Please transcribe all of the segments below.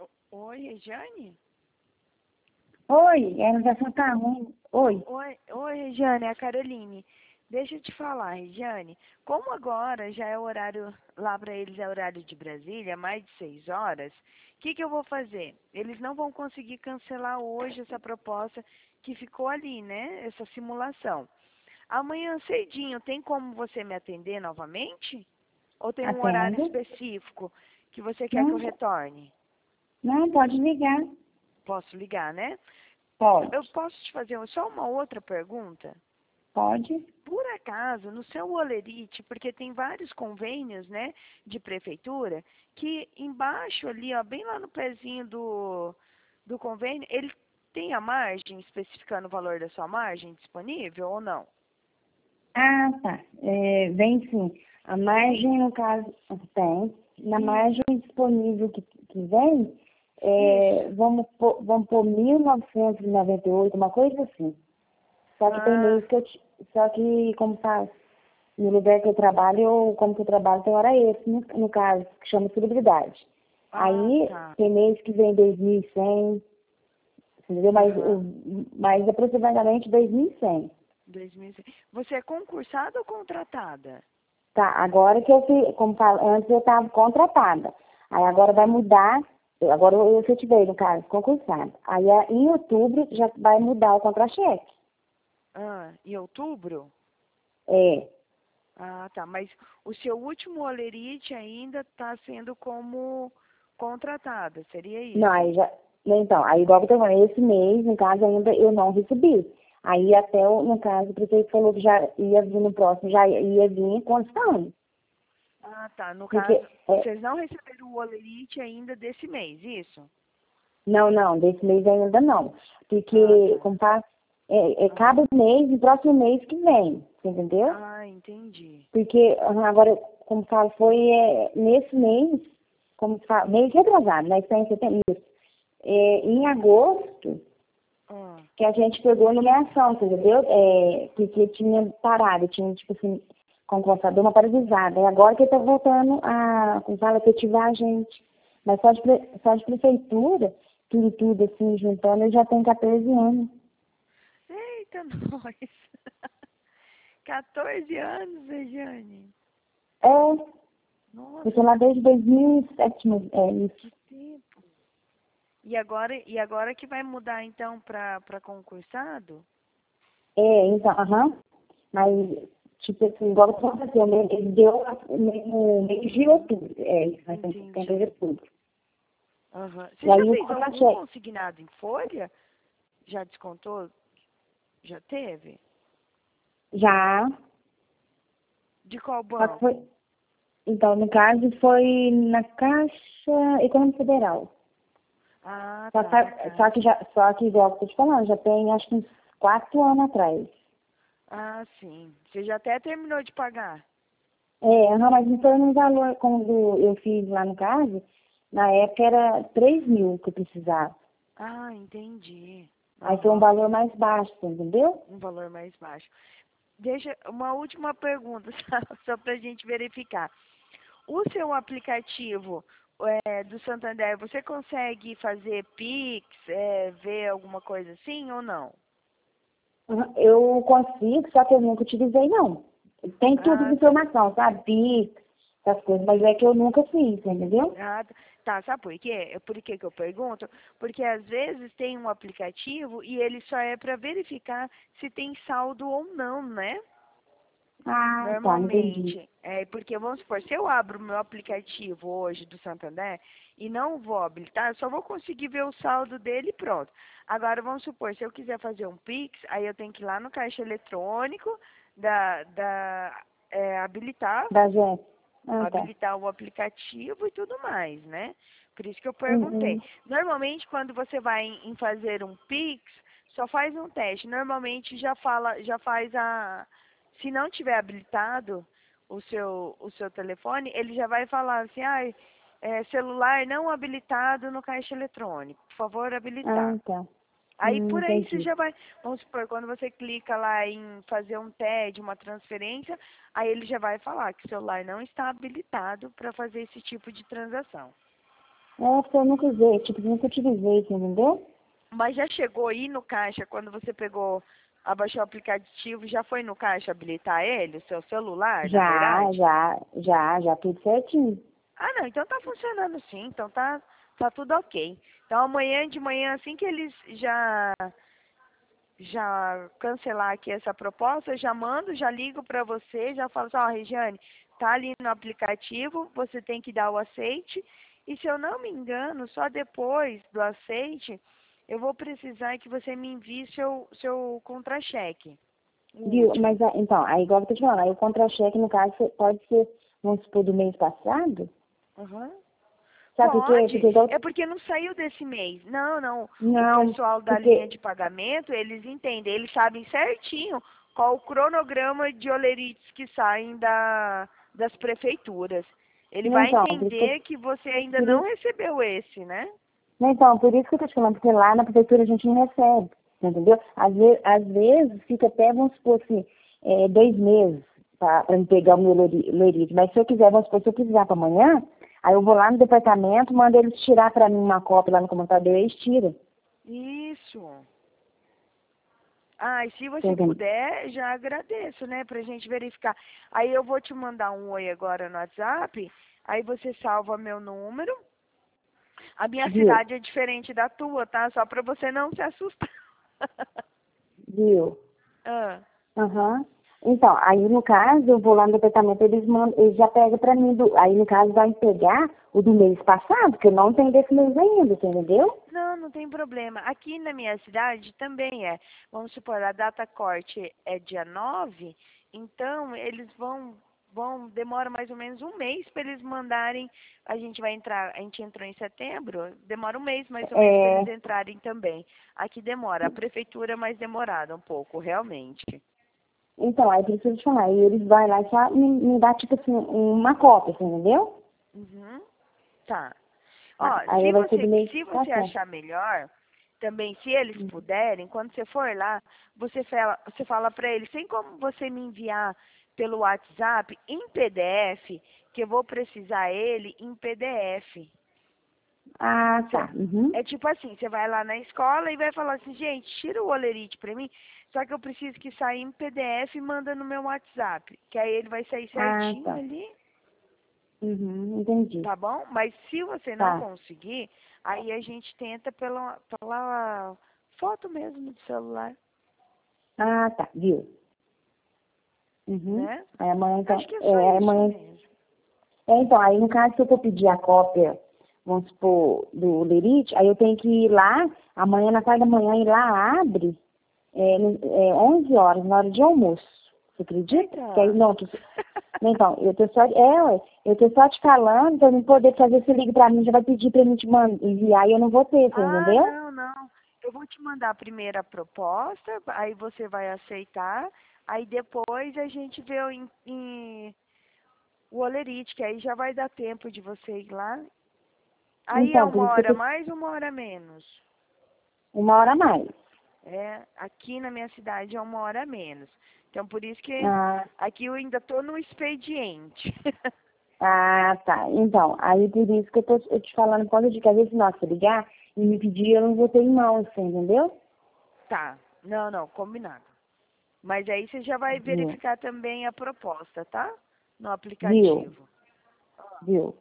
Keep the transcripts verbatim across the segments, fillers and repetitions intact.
O- Oi, Regiane? Oi, a ligação tá ruim. Oi. Oi, oi, Regiane, é a Caroline. Deixa eu te falar, Regiane. Como agora já é o horário, lá para eles é horário de Brasília, mais de seis horas, o que, que eu vou fazer? Eles não vão conseguir cancelar hoje essa proposta que ficou ali, né? Essa simulação. Amanhã cedinho, tem como você me atender novamente? Ou tem um horário Atendo? específico que você quer que eu Não, retorne? não, pode ligar. Posso ligar, né? Pode, Eu posso te fazer só uma outra pergunta? pode. Por acaso, no seu Olerite, porque tem vários convênios, né, de prefeitura, que embaixo ali, ó, bem lá no pezinho do, do convênio, ele tem a margem, especificando o valor da sua margem disponível ou não? Ah, tá. É, vem sim. A margem, no caso, tem. Na margem Isso, disponível que, que vem, isso. é, vamos pôr, vamos pôr mil novecentos e noventa e oito, uma coisa assim. Só que tem Ah, mês que eu... te- Só que, como tá no lugar que eu trabalho, eu, como que eu trabalho, tem hora extra, no, no caso, que chama celebridade. ah, Aí, tá. tem mês que vem dois mil e cem, entendeu? Mas, Aham. o- mais aproximadamente dois mil e cem. dois mil e seis. Você é concursada ou contratada? Tá, agora que eu, fi- como falo, antes eu estava contratada. Aí agora vai Ah, mudar, eu- agora eu efetivei, no caso, concursada. Aí é, em outubro já vai mudar o contra-cheque. ah, em outubro? É, Ah, tá. Mas o seu último olerite ainda está sendo como contratada, seria não, isso? aí já, então, aí igual que eu tô falando, esse mês, no caso, ainda eu não recebi. Aí até, o- no caso, o prefeito falou que já ia vir no próximo, já ia vir constando. Ah, tá. No Porque, caso, é, vocês não receberam o olerite ainda desse mês, isso? não, não, desse mês ainda não. Ah, Porque, tá. como faz, é, é Aham. cada mês, no próximo mês que vem, você entendeu? Ah, entendi. Porque ah, agora, como falo, foi é, nesse mês, como falo, mês retrasado, né? Está em setembro. É, em agosto, Ah, que a gente pegou a nomeação, você entendeu? É, porque tinha parado, tinha, tipo assim, como posso falar, deu uma paralisada. E agora que está voltando a, como fala, efetivar a gente. Mas só de, pre- só de prefeitura, tudo, tudo, assim, juntando, eu já tenho quatorze anos. eita, nós. quatorze anos, Regiane. É, eu Nossa, estou lá desde dois mil e sete, mas é isso. que tempo. E agora, e agora que vai mudar então para para concursado? É, então, aham. Mas, tipo assim, igual eu falei assim, ele ele deu no mês de Uhum, outubro. É, isso vai ser setembro entendi. de outubro. Aham. E Você já aí o fez algum contra-cheque, consignado em folha? Já descontou? Já teve? já, De qual só que banco? foi, então, no caso, foi na Caixa Econômica Federal. Ah, Só, tá, na que- só que caixa. já, só que, igual eu tô te falando, já tem acho que uns quatro anos atrás. Ah, sim. Você já até terminou de pagar? É, aham, mas não foi no valor, quando eu fiz lá no caso, na época era três mil que eu precisava. Ah, entendi. Aí foi um Aham. valor mais baixo, entendeu? Um valor mais baixo. Deixa uma última pergunta, só, só para a gente verificar. O seu aplicativo é, do Santander, você consegue fazer Pix, é, ver alguma coisa assim ou não? Uhum. Eu consigo, só que eu nunca utilizei, não. Tem tudo de Ah, tá. informação, sabe? Pix, essas coisas, mas é que eu nunca fiz, entendeu? Ah, tá, sabe por quê? Por que que eu pergunto? Porque às vezes tem um aplicativo e ele só é para verificar se tem saldo ou não, né? Ah, tá, entendi. Normalmente, é porque vamos supor, se eu abro o meu aplicativo hoje do Santander e não vou habilitar, eu só vou conseguir ver o saldo dele e pronto. Agora vamos supor, se eu quiser fazer um Pix, aí eu tenho que ir lá no caixa eletrônico, da, da, é, habilitar, Da gente. Ah, tá. habilitar o aplicativo e tudo mais, né? Por isso que eu perguntei. Uhum. Normalmente, quando você vai em em fazer um Pix, só faz um teste. Normalmente já fala, já faz a. Se não tiver habilitado o seu, o seu telefone, ele já vai falar assim, ah, é, celular não habilitado no caixa eletrônico. Por favor, Ah, habilitar. tá. Aí Hum, por aí você entendi. já vai, vamos supor, quando você clica lá em fazer um T E D, uma transferência, aí ele já vai falar que o celular não está habilitado para fazer esse tipo de transação. É, porque eu nunca usei, tipo, nunca utilizei, você entendeu? Mas já chegou aí no caixa, quando você pegou, abaixou o aplicativo, já foi no caixa habilitar ele, o seu celular, na Já, verdade? já, já, já, tudo certinho. Ah, não, então tá funcionando sim, então tá, tá tudo ok. Então amanhã de manhã, assim que eles já já cancelar aqui essa proposta, eu já mando, já ligo para você, já falo assim, ó, Regiane, tá ali no aplicativo, você tem que dar o aceite, e se eu não me engano, só depois do aceite, eu vou precisar que você me envie seu, seu contra-cheque, o Viu? Mas, último. ah, então, aí igual eu tô te falando, aí o contra-cheque, no caso, cê- pode ser, vamos supor, do mês passado? Uhum. Sabe por quê? Pode, Porque igual... é porque não saiu desse mês. Não, não. O Não, pessoal da linha porque... de pagamento, eles entendem, eles sabem certinho qual o cronograma de olerites que saem da, das prefeituras. Ele Não, vai então, por isso que, entender que você ainda por não isso, recebeu esse, né? não, então, por isso que eu tô te falando, porque lá na prefeitura a gente não recebe, entendeu? Às vezes, às vezes fica até, vamos supor assim, é, dois meses para me pegar o meu lerite. Mas se eu quiser, vamos supor, se eu quiser para amanhã, aí eu vou lá no departamento, mando eles tirar para mim uma cópia lá no computador e eles tiram. Isso. Ah, e se Tá você entendendo? puder, já agradeço, né, pra gente verificar. Aí eu vou te mandar um oi agora no WhatsApp, aí você salva meu número. A minha Viu? cidade é diferente da tua, tá? Só pra você não se assustar. Viu? ah, Aham. Então, aí no caso, eu vou lá no departamento, eles, mandam, eles já pegam pra mim, do, aí no caso vai pegar o do mês passado, porque eu não tenho desse mês ainda, você entendeu? não, não tem problema. Aqui na minha cidade também é. Vamos supor, a data corte é dia nove, então eles vão, vão, demora mais ou menos um mês para eles mandarem. A gente vai entrar, a gente entrou em setembro, demora um mês mais ou menos para eles É, entrarem também. Aqui demora, a prefeitura é mais demorada um pouco, realmente. então, aí preciso te falar, e eles vão lá e só me, me dá, tipo assim, uma cópia, você entendeu? Uhum. Tá. Ó, A- Aí se vai ser você, do mês se você passado. achar melhor, também, se eles puderem, quando você for lá, você fala, você fala para eles, tem como você me enviar pelo WhatsApp em P D F, que eu vou precisar ele em P D F. Ah, Cê- tá. Uhum. É tipo assim, você vai lá na escola e vai falar assim, gente, tira o olerite para mim, só que eu preciso que saia em P D F e manda no meu WhatsApp, que aí ele vai sair Ah, certinho tá. ali. Uhum, entendi. Tá bom? Mas se você não Tá. conseguir, aí a gente tenta pela, pela foto mesmo do celular, Ah, tá, viu? Uhum. né? Aí amanhã, Acho então, que é só é, isso amanhã, mesmo. é, então, aí no caso, se eu for pedir a cópia, vamos supor, do lerite, aí eu tenho que ir lá, amanhã, na parte da manhã, ir lá, abre, é, no- é, onze horas, na hora de almoço. Você acredita? Que aí, Eita! não, tu- então, eu tô só, é, ué, eu tô só te falando, pra eu não poder fazer, você liga pra mim, já vai pedir pra mim te mandar, enviar, e eu não vou ter, você Ah, entendeu? não, não. Eu vou te mandar a primeira proposta, aí você vai aceitar, aí depois a gente vê o, em, em- o olerite, que aí já vai dar tempo de você ir lá. Aí é Então, por uma isso que eu hora tô, mais, uma hora menos. uma hora a mais. É, aqui na minha cidade é uma hora a menos. Então, por isso que Ah, aqui eu ainda estou no expediente. ah, tá. Então, aí por isso que eu tô eu te falando, por causa de que às vezes, nossa, ligar e me pedir, eu não vou ter em mãos, você entendeu? Tá. Não, não, combinado. Mas aí você já vai Viu? verificar também a proposta, tá? No Viu? aplicativo. Viu?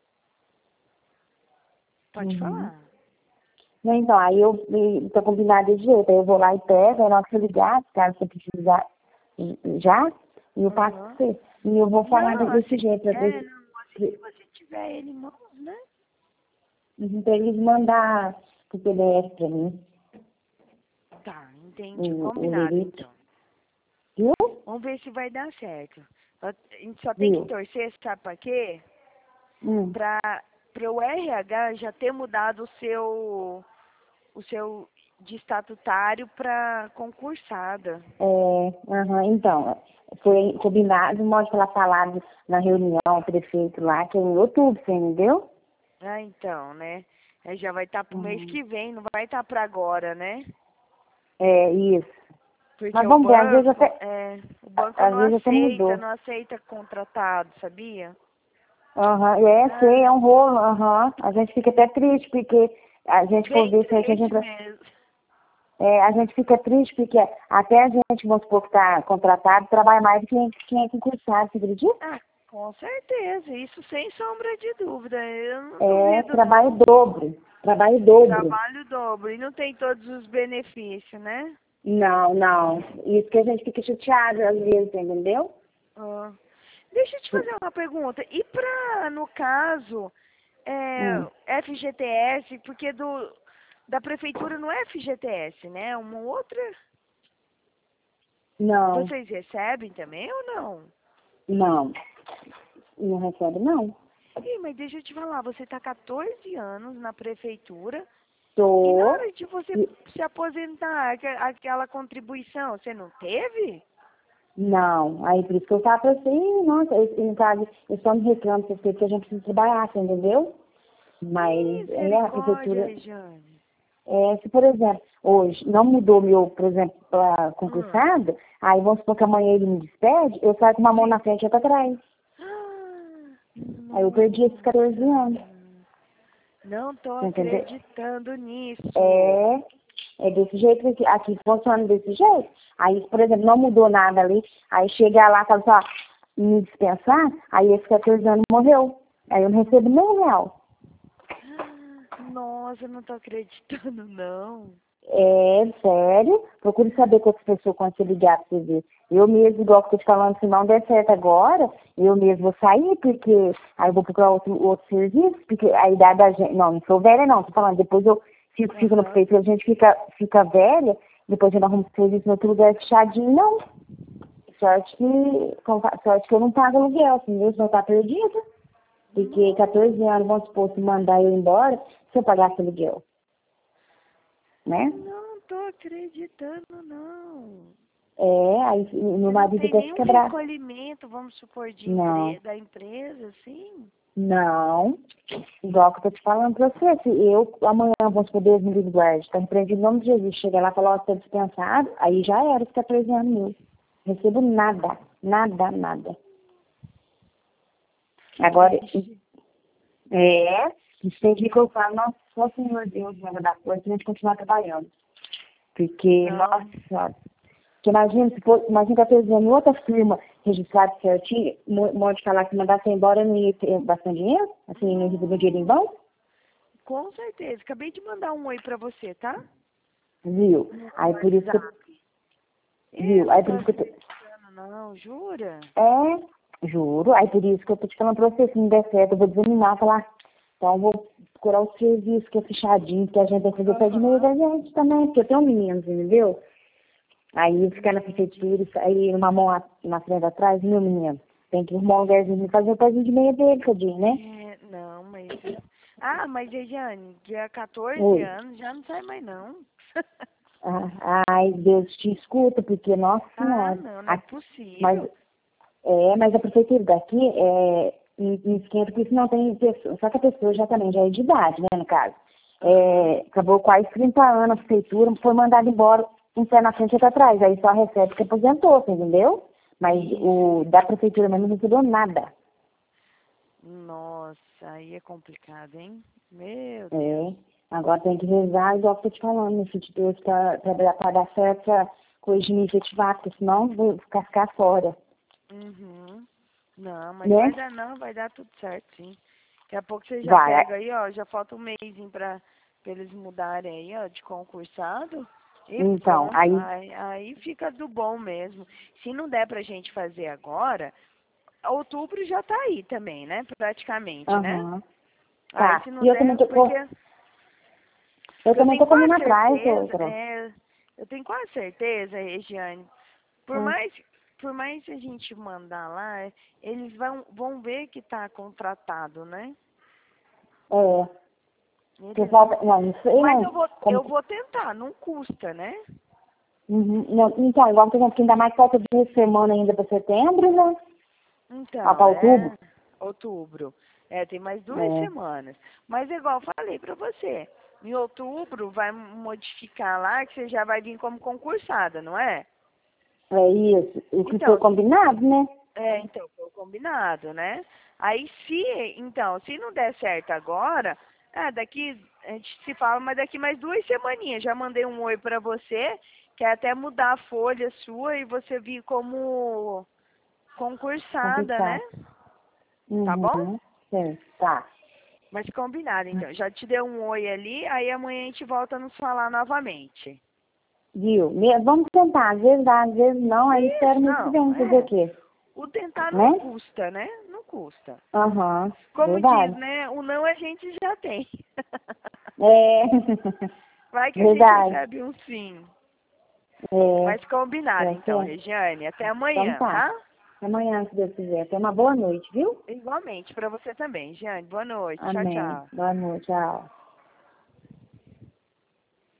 Pode Uhum. falar. Não, então, aí eu e- tô combinado desse jeito, aí eu vou lá e pego, aí na hora que você ligar, caso você precisar e- já, e eu passo pra Aham. você. E eu vou falar de- Não, desse assim, jeito, pra, é, ver- não, assim que ver- você tiver ele em mãos, né? uhum, pra eles mandar o P D F pra mim, Tá, entendi. o, o Combinado, Lerite. então. Viu? Vamos ver se vai dar certo. A gente só tem que Viu? torcer, sabe pra quê? Hum. Pra, pra o R H já ter mudado o seu o seu de estatutário para concursada. É, aham, então, foi combinado, mostra ela falado na reunião, o prefeito lá, que é em outubro, você entendeu? Ah, então, né? Aí já vai estar tá pro mês Uhum. que vem, não vai estar tá para agora, né? É, isso. Porque Mas o vamos ver, às vezes banco, até, é, o a- banco às não vezes até aceita, mudou. não aceita contratado, sabia? Aham, é, sei, é um rolo, aham. A gente fica até triste, porque a gente for Bem ver isso aí que a triste gente. mesmo. É, a gente fica triste porque até a gente, vamos supor, que está contratado, trabalha mais do que quem, quem é concursado, você acredita? Ah, com certeza, isso sem sombra de dúvida. Eu não É, duvido, trabalho não. dobro, trabalho dobro. Trabalho dobro e não tem todos os benefícios, né? Não, não. Isso que a gente fica chateado às vezes, entendeu? Ah. Deixa eu te fazer uma pergunta. E pra, no caso, Hum. é, F G T S, porque do, da prefeitura não é F G T S, né? É uma outra. Não, Vocês recebem também ou não? não. Não recebe, não. Ih, mas deixa eu te falar, você tá quatorze anos na prefeitura e na Tô. hora de você e- se aposentar, aque- aquela contribuição, você não teve? Não. Aí por isso que eu falo pra você, "Ih, nossa, eu, no caso, eu só me reclamo porque a gente precisa trabalhar, você entendeu? Mas é a Misericórdia, prefeitura. Rejane. É, se, por exemplo, hoje não mudou meu, por exemplo, para Hum. concursado, aí vamos supor que amanhã ele me despede, eu saio com uma mão na frente e outra atrás. Ah, Aí eu perdi esses quatorze anos. nossa. Não tô Você entendeu? acreditando nisso. É, é desse jeito que aqui funciona desse jeito. Aí, por exemplo, não mudou nada ali. Aí chega lá e fala assim, ó, me dispensar, aí esse quatorze anos morreu. Aí eu não recebo nem um real. Nossa, eu não tô acreditando, não. É, sério. Procure saber com outras pessoas quando você ligar pra você ver. Eu mesmo, igual que eu tô te falando, se não der certo agora, eu mesmo vou sair, porque aí eu vou procurar outro, outro serviço, porque a idade da gente. Não, não sou velha não, tô falando, depois eu fico, fico no Aham. prefeitura, a gente fica, fica velha, depois eu não arrumo serviço em outro lugar fechadinho, não. Sorte que, com- sorte que eu não pago aluguel, assim, eu não tá perdido. Porque quatorze anos, vamos supor, se mandar eu embora, se eu pagasse aluguel, né? Não tô acreditando, não. É, aí meu Você não marido tem até nenhum fica bravo. recolhimento, vamos supor, de Não, empre... da empresa, assim? não. Igual que eu tô te falando pra você, se eu amanhã, vamos supor, Deus me livre guarde, tá empreendido em nome de Jesus, chega lá e fala, ó, você tá dispensado, aí já era, os quatorze anos meu. Recebo nada, nada, nada. Que Agora, triste. é, isso tem que eu falo, nossa, só o Senhor Deus vai dar força pra gente continuar trabalhando. Porque, Não. nossa, que imagina, se for, imagina que eu estou em outra firma registrada certinho, mo- pode falar que mandasse embora, não ia ter bastante dinheiro, assim, não ia receber dinheiro em banco, Com certeza. Acabei de mandar um oi pra você, tá? viu? No Aí por isso que eu, WhatsApp. Eu viu? não Aí tô por isso que eu, tô- acreditando, não. Jura? é, juro, aí por isso que eu tô te falando pra você, se não der certo, eu vou desanimar, falar, então eu vou procurar o serviço que é fechadinho, que a gente tem que fazer pé de meio Aham. da gente também, porque eu tenho meninos, entendeu? Aí ficar na prefeitura, aí uma mão a- na frente atrás, meu menino, tem que arrumar um lugarzinho e fazer o pezinho de meia dele, tadinho, né? É, não, mas... Ah, mas, Regiane, dia quatorze Oi. anos já não sai mais, não. Ah, ai, Deus te escuta, porque, nossa Ah, senhora, não, não é a- mas, possível. é, mas a prefeitura daqui é, me, me esquenta, porque senão tem pessoa, só que a pessoa já também já é de idade, né, no caso. Aham. É, acabou quase trinta anos a prefeitura, foi mandado embora, um pé na frente e outro atrás, aí só recebe que aposentou, você entendeu? Mas o Isso. da prefeitura mesmo não recebeu nada. Nossa, aí é complicado, hein? Meu Deus. É, agora tem que rezar, igual que eu tô te falando, meu filho de Deus, pra, pra, pra dar certo essa coisa de me efetivar, porque senão eu vou ficar, ficar fora, Uhum. Não, mas né? vai dar não, vai dar tudo certo, sim. Daqui a pouco você já Vai. pega aí, ó, já falta um mêsinho pra, pra eles mudarem aí, ó, de concursado. E Então, pronto, aí, aí, aí fica do bom mesmo. Se não der pra gente fazer agora, outubro já tá aí também, né? Praticamente, né? aham, Aí tá. se não E eu também der, tô, porque, co- eu porque eu também tenho tô quase correndo atrás, certeza, outra. é, eu tenho quase certeza, Regiane, por Hum, mais, por mais que a gente mandar lá, eles vão, vão ver que tá contratado, né? É, que Eles falta, vão. não, não sei Mas eu não, vou, como, eu vou tentar, não custa, né? uhum, não, então, igual, por exemplo, que ainda mais falta duas semanas ainda pra setembro, né? Ah, Então, pra outubro. é outubro. É, tem mais duas É, semanas. Mas igual eu falei pra você, em outubro vai modificar lá que você já vai vir como concursada, não é? é isso, o que foi Então, combinado, né? é, então, foi o combinado, né? Aí se, então, se não der certo agora, ah, daqui, a gente se fala, mas daqui mais duas semaninhas, já mandei um oi pra você, quer até mudar a folha sua e você vir como concursada, né? Conquistar. Tá bom? Uhum. Sim, tá. Mas combinado, então. Já te dei um oi ali, aí amanhã a gente volta a nos falar novamente. Viu? Me- Vamos tentar, às vezes dá, às vezes não, aí espero Isso, mês que não, vem, fazer o é. quê? O tentar não Né? custa, né? Não custa. Aham, Como diz, verdade. né? O não a gente já tem. É, Vai que a gente verdade. recebe um sim. É, Mas combinado, é então, certo. Regiane. Até Então amanhã, tá. tá? Amanhã, se Deus quiser. Tenha uma boa noite, viu? Igualmente, pra você também, Regiane. Boa noite. Tchau, Amém. tchau. Boa noite, tchau.